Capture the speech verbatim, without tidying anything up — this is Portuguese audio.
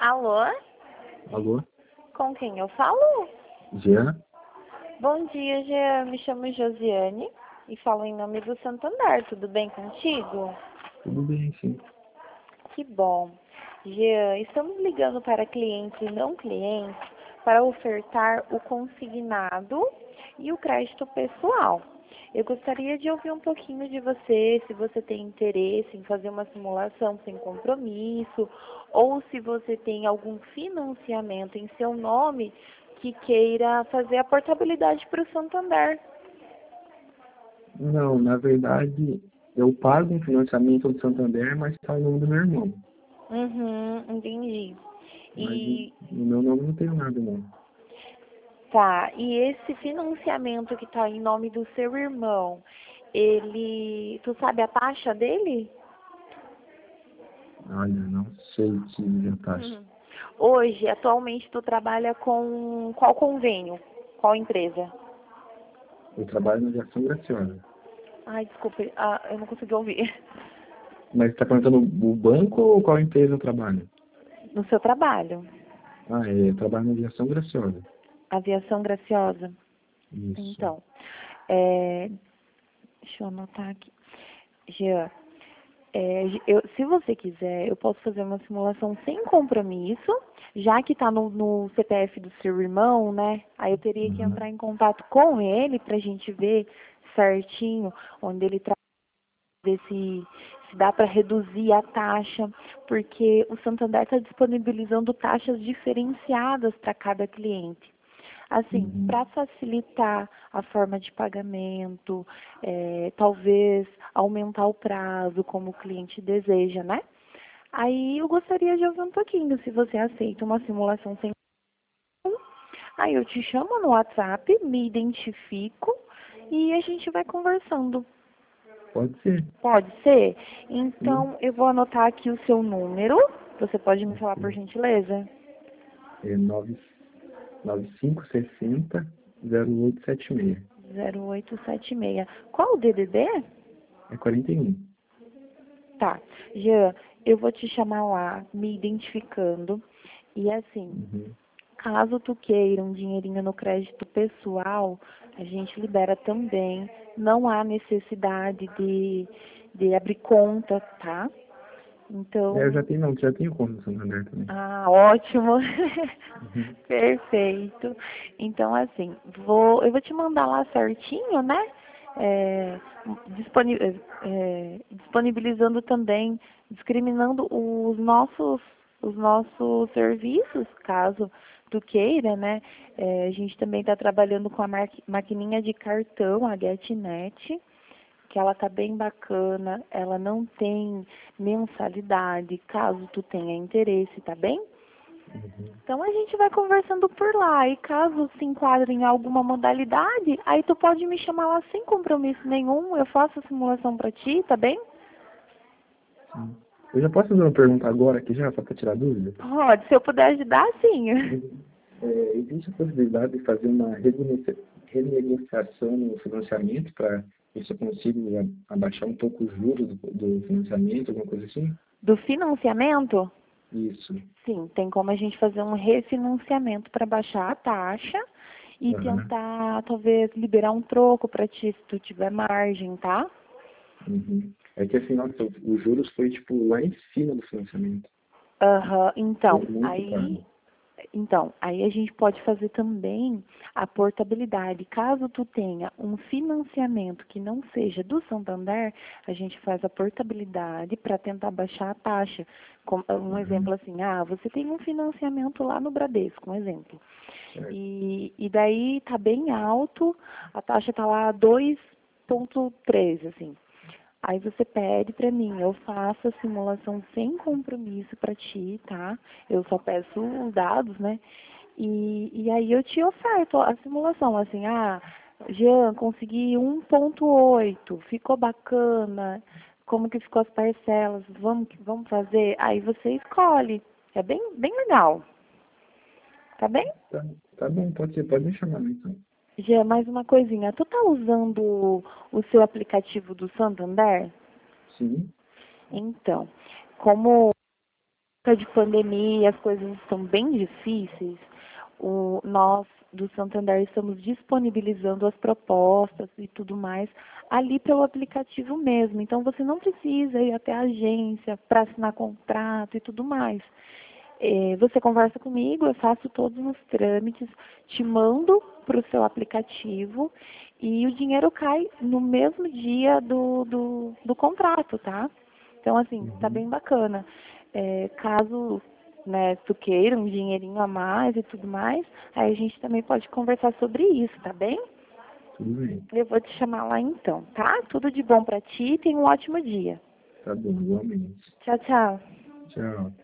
Alô? Alô? Com quem eu falo? Jean? Bom dia, Jean. Me chamo Josiane e falo em nome do Santander. Tudo bem contigo? Tudo bem, sim. Que bom. Jean, estamos ligando para clientes e não clientes para ofertar o consignado e o crédito pessoal. Eu gostaria de ouvir um pouquinho de você, se você tem interesse em fazer uma simulação sem compromisso, ou se você tem algum financiamento em seu nome que queira fazer a portabilidade para o Santander. Não, na verdade, eu pago um financiamento do Santander, mas está em nome do meu irmão. Uhum, entendi. Mas E no meu nome não tem nada, não. tá, e esse financiamento que está em nome do seu irmão, ele, tu sabe a taxa dele? Olha, não sei que a taxa. Uhum. Hoje, atualmente, tu trabalha com qual convênio? Qual empresa? Eu trabalho na Aviação Graciosa. Ai, desculpe, ah, eu não consegui ouvir. Mas está perguntando o banco ou qual empresa eu trabalho? No seu trabalho, Ah, é, eu trabalho na Aviação Graciosa. Aviação Graciosa. Isso. Então, é, deixa eu anotar aqui. Jean, é, eu, se você quiser, eu posso fazer uma simulação sem compromisso, já que está no, no C P F do seu irmão, né? Aí eu teria que Uhum. entrar em contato com ele para a gente ver certinho onde ele trabalha, ver se, se dá para reduzir a taxa, porque o Santander está disponibilizando taxas diferenciadas para cada cliente. Assim, Uhum. para facilitar a forma de pagamento, é, talvez aumentar o prazo como o cliente deseja, né? Aí eu gostaria de ouvir um pouquinho, se você aceita uma simulação sem. Aí eu te chamo no WhatsApp, me identifico e a gente vai conversando. Pode ser. Pode ser? Sim. Então eu vou anotar aqui o seu número. Você pode me falar por gentileza? É nove nove cinco seis zero zero oito sete seis. zero oito sete seis. Qual o D D D? É quarenta e um. Tá. Jean, eu vou te chamar lá, me identificando. E assim, Uhum. caso tu queira um dinheirinho no crédito pessoal, a gente libera também. Não há necessidade de, de abrir conta, tá? É, eu já Então, tenho, não, já tenho conta no Santander também. ah, ótimo. Uhum. Perfeito. Então, assim, vou, eu vou te mandar lá certinho, né? É, disponi- é, é, disponibilizando também, discriminando os nossos, os nossos serviços, caso tu queira, né? É, a gente também está trabalhando com a maqui- maquininha de cartão, a GetNet, que ela tá bem bacana, ela não tem mensalidade, caso tu tenha interesse, tá bem? Uhum. Então a gente vai conversando por lá e caso se enquadre em alguma modalidade, aí tu pode me chamar lá sem compromisso nenhum, eu faço a simulação pra ti, tá bem? Sim. Eu já posso fazer uma pergunta agora aqui já, só para tirar dúvida? Pode, se eu puder ajudar, sim. Uhum. É, existe a possibilidade de fazer uma renegocia- renegociação no financiamento para ver se eu consigo a- abaixar um pouco os juros do, do financiamento, alguma coisa assim? Do financiamento? Isso. Sim, tem como a gente fazer um refinanciamento para baixar a taxa e Aham. tentar talvez liberar um troco para ti se tu tiver margem, tá? Uhum. É que assim, nossa, os juros foi tipo lá em cima do financiamento. Aham, Foi então, muito aí, caro. então, aí a gente pode fazer também a portabilidade. Caso tu tenha um financiamento que não seja do Santander, a gente faz a portabilidade para tentar baixar a taxa. Com- um Uhum. exemplo assim, ah, você tem um financiamento lá no Bradesco, um exemplo. Certo. E, e daí tá bem alto, a taxa tá lá dois ponto três, assim. Aí você pede para mim, eu faço a simulação sem compromisso para ti, tá? Eu só peço os dados, né? E, e aí eu te oferto a simulação, assim, ah, Jean, consegui um ponto oito, ficou bacana, como que ficou as parcelas, vamos, vamos fazer? Aí você escolhe, é bem, bem legal, tá bem? Tá, tá bom, pode ser, pode me chamar então. Jean, mais uma coisinha, tu tá usando o, o seu aplicativo do Santander? Sim. Então, como época de pandemia, as coisas estão bem difíceis, o, nós do Santander estamos disponibilizando as propostas e tudo mais ali pelo aplicativo mesmo. Então, você não precisa ir até a agência para assinar contrato e tudo mais. É, você conversa comigo, eu faço todos os trâmites, te mando para o seu aplicativo e o dinheiro cai no mesmo dia do, do, do contrato, tá? Então, assim, tá Uhum. bem bacana. É, caso, né, tu queira um dinheirinho a mais e tudo mais, aí a gente também pode conversar sobre isso, tá bem? Tudo bem. Eu vou te chamar lá então, tá? Tudo de bom pra ti, tenha um ótimo dia. Tá bom, igualmente. Tchau, tchau. Tchau.